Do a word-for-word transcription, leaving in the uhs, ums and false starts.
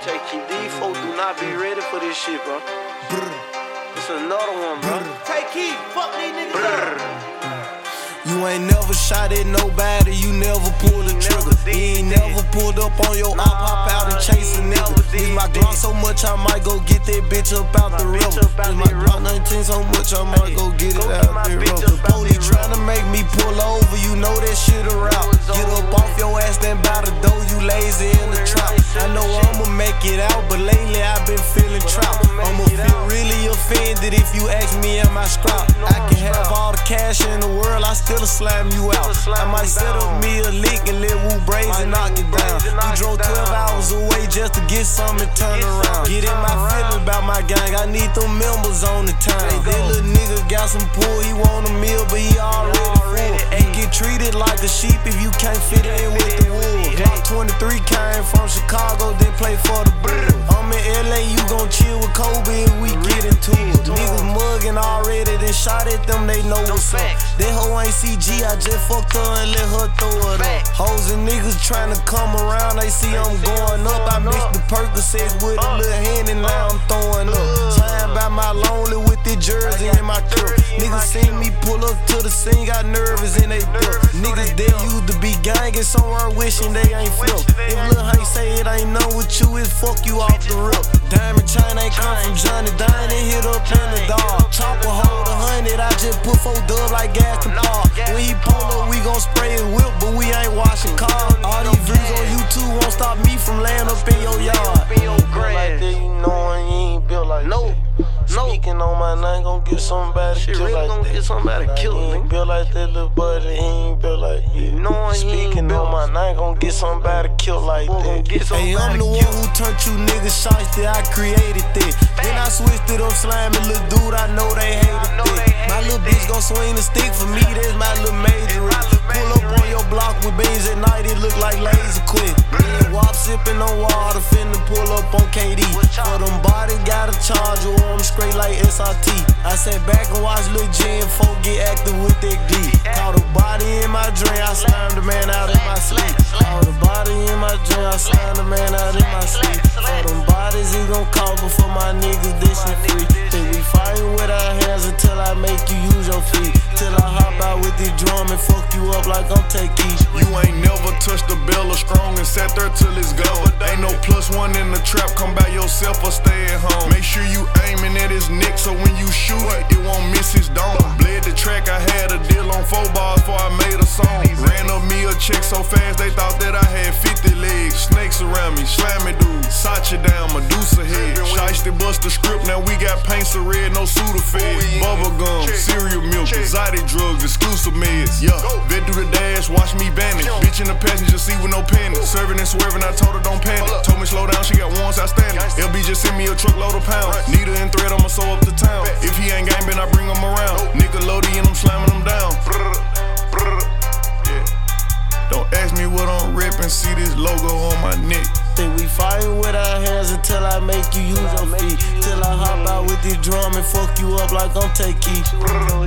Take Keith, these folks do not be ready for this shit, bro. It's another one, bro. Take Keith, fuck these niggas up. You ain't never shot at nobody, you never pulled the trigger. You ain't never pulled up on your op, hop out and chase a nigga. This my Glock so much I might go get that bitch up out the river. This my Glock nineteen so much I might go get it out the river. Police tryna make me pull over, you know that shit a route. Get up off your ass, then by the door, you lazy in the trap. I know I'ma make it out, but lately I've been feeling trapped. I'ma feel really offended if you ask me am I scrapped. I can have all the cash in the world, I still slam you out. I might set up me a lick and let Wu Braze and knock it down. You drove twelve hours away just to get something and turn around. Get in my feelings about my gang, I need them members on the town. That little nigga got some pull, he want a meal, but he already full. You get treated like a sheep if you can't fit in with the wolves. Glock twenty-three came from Chicago, then play for the Bulls. I'm in L A, you gon' chill with Kobe and we get into it. Niggas mugging already, then shot at them, they know what's up. That hoe ain't C G, I just fucked her and let her throw it up. Hoes and niggas tryna come around, they see I'm going up. I mixed the Percocets with a little hand and now I'm throwing up. Signed by my lonely with the jersey in my cup. Niggas seen me pull up to the scene, got nervous and they duck. Niggas they used to be gangin' somewhere wishing they ain't flipped. If Lil Hank say it ain't none with you, it's fuck you off the rip. Diamond chain ain't come from Johnny Dine and hit up in the dog. Chopper hold a hundred, I just put four dub like gas to Paul. When he pull up, we gon' spray his whip, but we ain't washing cars. All these views on YouTube won't stop me from laying up in your yard. Built like that, you know, and you ain't built like No. No. Speaking on my name, gon' get somebody Shit killed really like gon' that. get somebody Like, killed, he ain't nigga. built like that little buddy, he ain't built like you. You know he ain't Speaking built. on my name, gon' get somebody killed like Boy, gon' that. get Hey, I'm somebody the one killed. who turned you niggas shiesty, I created that. Then I switched it up, slamming little dude, I know they hated that. My little bitch gon' swing the stick for me, that's my little major. Pull up on your block with beans at night, it look like laser quick. Me and Wop sipping on water, finna pull up on K D. For them bodies, got a charger, or I'm straight like S R T. I sat back and watched Lil J and folk get active with that D. Caught a body in my dream, I slammed the man out in my sleep. Caught a body in my dream, I slammed the man out in my sleep. For them bodies, he gon' call, but for my niggas, this shit free. Think we fighting with our hands until I make you use your feet. Till I hop out with this drum and fuck you up like I'm Take Keith. You ain't never touched the bell strong and sat there till it's gone. Ain't no plus one in the trap, come by yourself or stay at home. Make sure you aiming at his neck so when you shoot it, it won't miss his dome. Bled the track, I had a deal on four bars before I made a song. Ran up me a check so fast they thought that I had fifty legs. Snakes around me, slammy dude, Sacha down, Medusa head. Shiesty bust the script, now we got paint so red, no Sudafed. Bubble gum, cereal milk, exotic drugs, exclusive meds. Yeah, vet do the dash, watch me vanish. Bitch in the passenger seat with no panic. Serving and swerving, I told her don't panic. Told me slow down, she got ones outstanding. L B just sent me a truckload of pounds. Needle and thread, I'ma sew up the town. If he ain't gang, then I bring him around. Nickelodeon, I'm slamming him down. Yeah. Don't ask me what I'm reppin', see this logo on my neck. Think we fighting with our hands until I make you use your feet. Till I hop out with this drum and fuck you up like I'm Take Keith.